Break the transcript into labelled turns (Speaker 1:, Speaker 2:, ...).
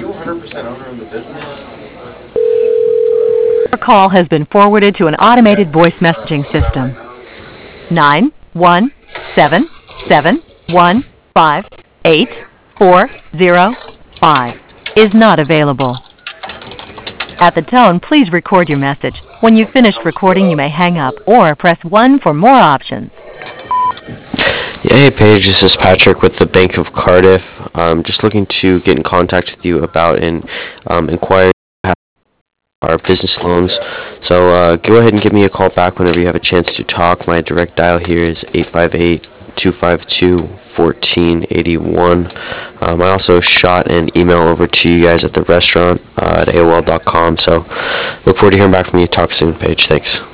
Speaker 1: you 100% owner in the business?
Speaker 2: Your call has been forwarded to an automated voice messaging system. 917-158-4005 is not available. At the tone, please record your message. When you've finished recording, you may hang up or press 1 for more options.
Speaker 3: Yeah, hey Paige, this is Patrick with the Bank of Cardiff. Just looking to get in contact with you about an inquiry our business loans. So go ahead and give me a call back whenever you have a chance to talk. My direct dial here is 858-252-1481. I also shot an email over to you guys at the restaurant at AOL.com. So look forward to hearing back from you. Talk soon, Paige. Thanks.